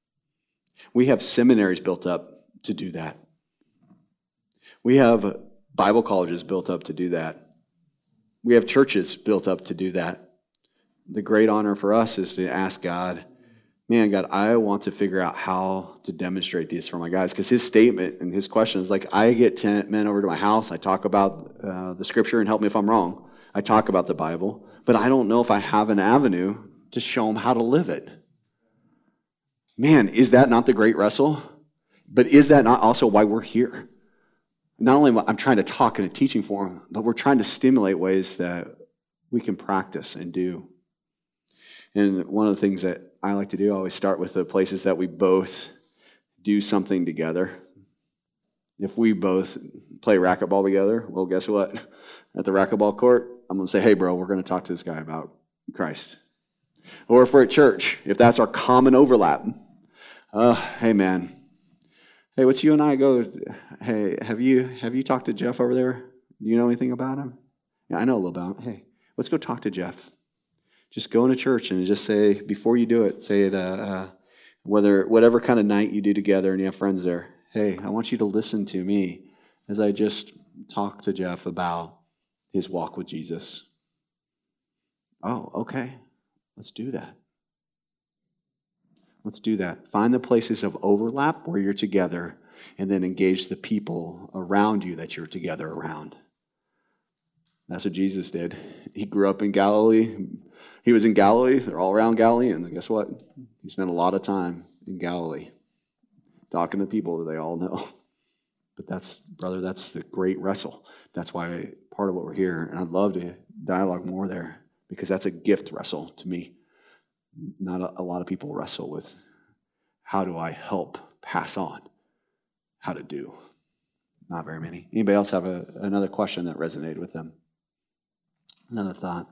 We have seminaries built up to do that. We have Bible colleges built up to do that. We have churches built up to do that. The great honor for us is to ask God, man, God, I want to figure out how to demonstrate these for my guys. Because his statement and his question is like, I get ten men over to my house. I talk about uh, the scripture and help me if I'm wrong. I talk about the Bible, but I don't know if I have an avenue to show them how to live it. Man, is that not the great wrestle? But is that not also why we're here? Not only am I trying to talk in a teaching form, but we're trying to stimulate ways that we can practice and do. And one of the things that I like to do, I always start with the places that we both do something together. If we both play racquetball together, well, guess what? At the racquetball court, I'm going to say, hey, bro, we're going to talk to this guy about Christ. Or if we're at church, if that's our common overlap, uh, hey, man, hey, what's you and I go, hey, have you have you talked to Jeff over there? Do you know anything about him? Yeah, I know a little about him. Hey, let's go talk to Jeff. Just go into church and just say, before you do it, say it, uh, uh, whether whatever kind of night you do together and you have friends there, hey, I want you to listen to me as I just talk to Jeff about his walk with Jesus. Oh, okay. Let's do that. Let's do that. Find the places of overlap where you're together and then engage the people around you that you're together around. That's what Jesus did. He grew up in Galilee. He was in Galilee. They're all around Galileans. And guess what? He spent a lot of time in Galilee talking to people that they all know. But that's, brother, that's the great wrestle. That's why part of what we're here. And I'd love to dialogue more there because that's a gift wrestle to me. Not a, a lot of people wrestle with how do I help pass on how to do. Not very many. Anybody else have a, another question that resonated with them? Another thought?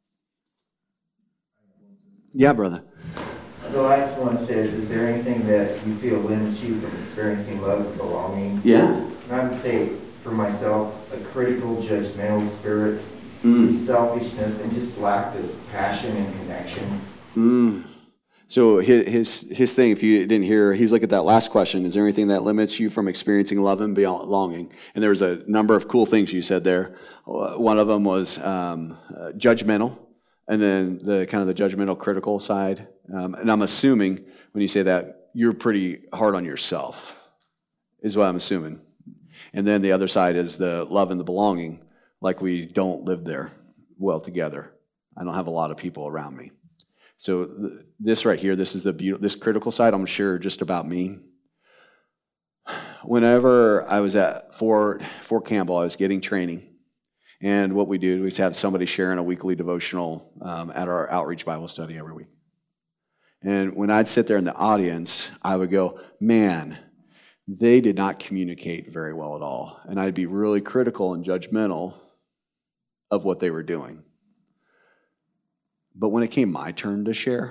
Yeah, brother. The last one says, is there anything that you feel limits you from experiencing love and belonging? Yeah. And I would say, for myself, a critical, judgmental spirit, Mm. selfishness, and just lack of passion and connection. Mm. So his, his his thing, if you didn't hear, he was looking at that last question, is there anything that limits you from experiencing love and belonging? And there was a number of cool things you said there. One of them was um, uh, judgmental, and then the kind of the judgmental critical side. Um, and I'm assuming when you say that, you're pretty hard on yourself, is what I'm assuming. And then the other side is the love and the belonging, like we don't live there well together. I don't have a lot of people around me. So th- this right here, this is the beautiful, this critical side, I'm sure just about me. Whenever I was at Fort, Fort Campbell, I was getting training. And what we do is have somebody sharing a weekly devotional um, at our outreach Bible study every week. And when I'd sit there in the audience, I would go, man, they did not communicate very well at all. And I'd be really critical and judgmental of what they were doing. But when it came my turn to share,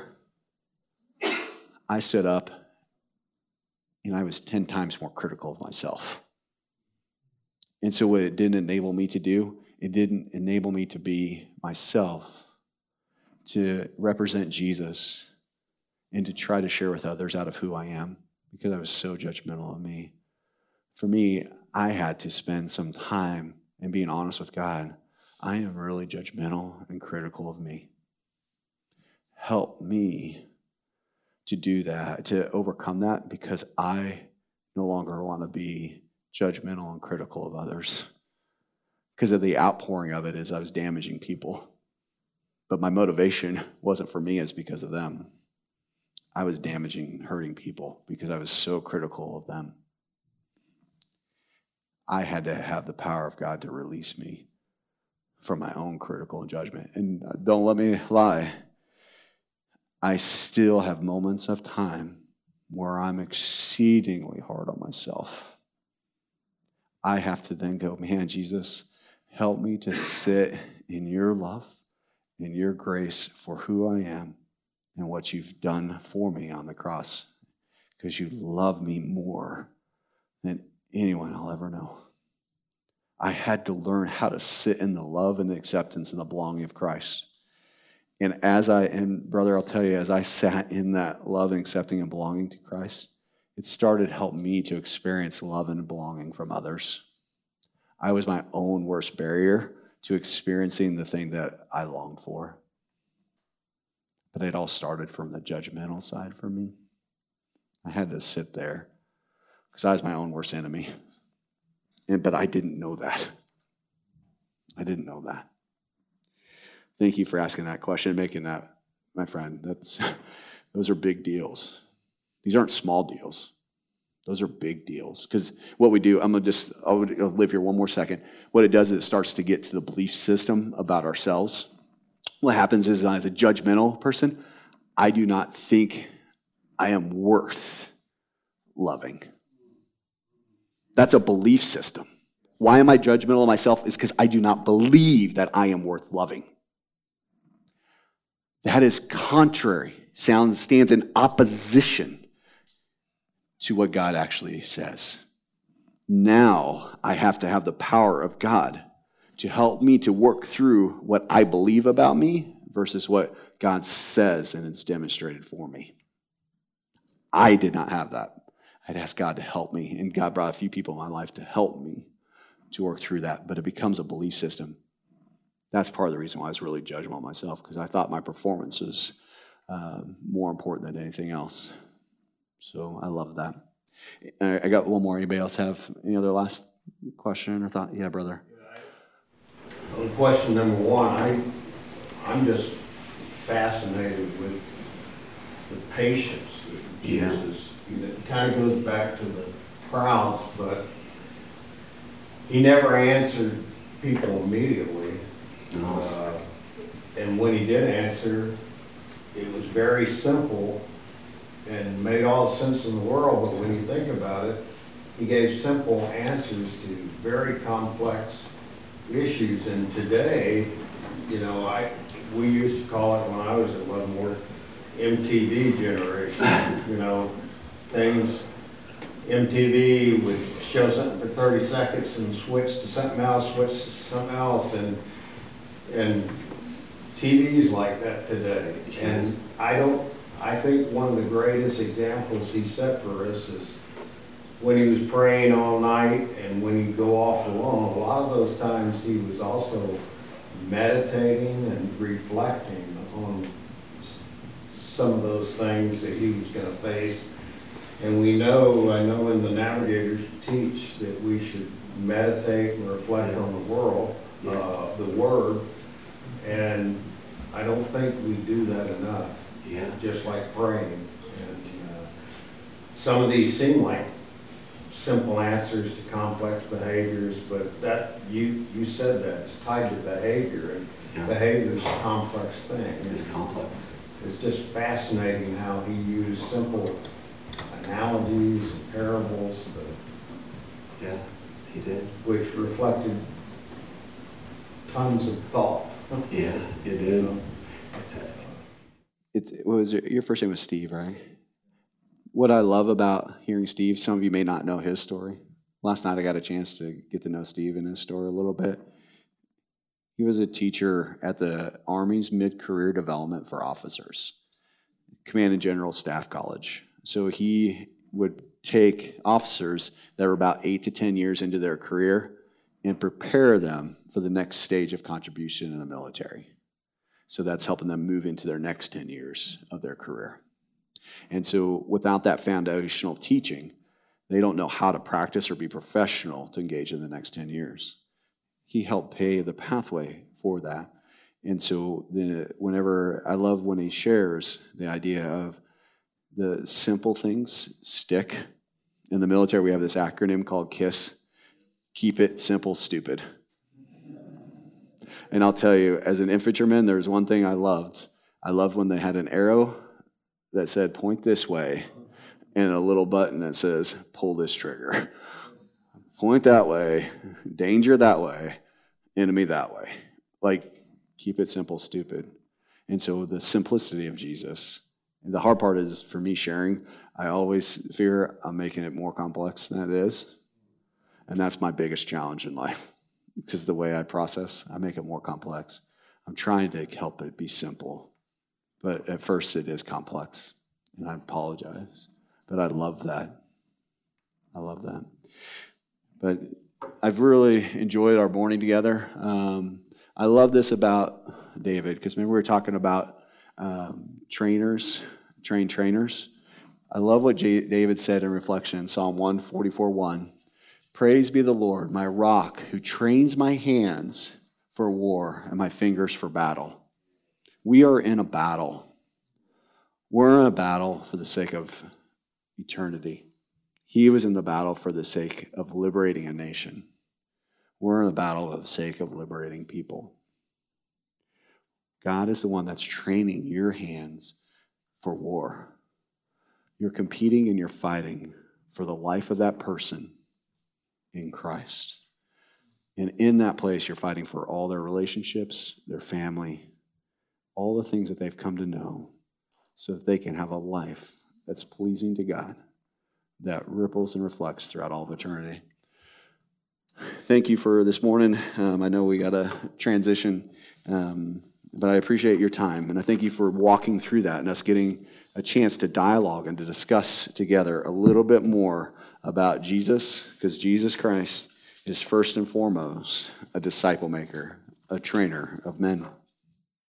I stood up and I was ten times more critical of myself. And so what it didn't enable me to do, it didn't enable me to be myself, to represent Jesus, and to try to share with others out of who I am, because I was so judgmental of me. For me, I had to spend some time and being honest with God. I am really judgmental and critical of me. Help me to do that, to overcome that, because I no longer want to be judgmental and critical of others. Because of the outpouring of it is I was damaging people. But my motivation wasn't for me, it's because of them. I was damaging, hurting people because I was so critical of them. I had to have the power of God to release me from my own critical judgment. And don't let me lie, I still have moments of time where I'm exceedingly hard on myself. I have to then go, man, Jesus, help me to sit in your love, in your grace for who I am and what you've done for me on the cross, because you love me more than anyone I'll ever know. I had to learn how to sit in the love and the acceptance and the belonging of Christ. And as I, and brother, I'll tell you, as I sat in that love and accepting and belonging to Christ, it started to help me to experience love and belonging from others. I was my own worst barrier to experiencing the thing that I longed for. But it all started from the judgmental side for me. I had to sit there because I was my own worst enemy. And, but I didn't know that. I didn't know that. Thank you for asking that question, making that, my friend. That's those are big deals. These aren't small deals. Those are big deals. Because what we do, I'm gonna just, I'll live here one more second. What it does is it starts to get to the belief system about ourselves. What happens is, as a judgmental person, I do not think I am worth loving. That's a belief system. Why am I judgmental of myself? Is because I do not believe that I am worth loving. That is contrary, sounds, stands in opposition to what God actually says. Now I have to have the power of God to help me to work through what I believe about me versus what God says and it's demonstrated for me. I did not have that. I'd ask God to help me, and God brought a few people in my life to help me to work through that, but it becomes a belief system. That's part of the reason why I was really judgmental of myself, because I thought my performance was uh, more important than anything else. So I love that. I got one more. Anybody else have any other last question or thought? Yeah, brother. On question number one, I, I'm just fascinated with the patience that Jesus, yeah. It kind of goes back to the crowds, but he never answered people immediately. No. Uh, and when he did answer, it was very simple and made all the sense in the world, but when you think about it, he gave simple answers to very complex issues. And today, you know, I we used to call it, when I was at Leavenworth, M T V generation. You know, things, M T V would show something for thirty seconds and switch to something else, switch to something else, and and T V's like that today. And I don't, I think one of the greatest examples he set for us is when he was praying all night and when he'd go off alone. A lot of those times he was also meditating and reflecting on some of those things that he was going to face. And we know, I know in the Navigators teach that we should meditate and reflect on the world, uh, the Word, and I don't think we do that enough. Yeah. Just like praying. And uh, some of these seem like simple answers to complex behaviors, but that you you said that it's tied to behavior, and yeah. Behavior is a complex thing. It's complex. It's just fascinating how he used simple analogies and parables, the- Yeah, he did. which reflected tons of thought. Yeah, he did. It's, what was your, your first name was Steve, right? What I love about hearing Steve, some of you may not know his story. Last night I got a chance to get to know Steve and his story a little bit. He was a teacher at the Army's Mid-Career Development for Officers, Command and General Staff College. So he would take officers that were about eight to ten years into their career and prepare them for the next stage of contribution in the military. So that's helping them move into their next ten years of their career. And so without that foundational teaching, they don't know how to practice or be professional to engage in the next ten years. He helped pave the pathway for that. And so the, whenever, I love when he shares the idea of the simple things stick. In the military, we have this acronym called KISS, Keep It Simple, Stupid. And I'll tell you, as an infantryman, there's one thing I loved. I loved when they had an arrow that said, point this way, and a little button that says, pull this trigger. Point that way, danger that way, enemy that way. Like, keep it simple, stupid. And so the simplicity of Jesus. And the hard part is, for me sharing, I always fear I'm making it more complex than it is. And that's my biggest challenge in life. Because the way I process, I make it more complex. I'm trying to help it be simple. But at first it is complex. And I apologize. But I love that. I love that. But I've really enjoyed our morning together. Um, I love this about David, because remember we were talking about um, trainers, trained trainers. I love what J- David said in reflection in Psalm one forty-four one. Praise be the Lord, my rock, who trains my hands for war and my fingers for battle. We are in a battle. We're in a battle for the sake of eternity. He was in the battle for the sake of liberating a nation. We're in a battle for the sake of liberating people. God is the one that's training your hands for war. You're competing and you're fighting for the life of that person in Christ. And in that place, you're fighting for all their relationships, their family, all the things that they've come to know, so that they can have a life that's pleasing to God, that ripples and reflects throughout all of eternity. Thank you for this morning. Um, I know we got to transition, um, but I appreciate your time, and I thank you for walking through that and us getting a chance to dialogue and to discuss together a little bit more about Jesus, because Jesus Christ is first and foremost a disciple maker, a trainer of men.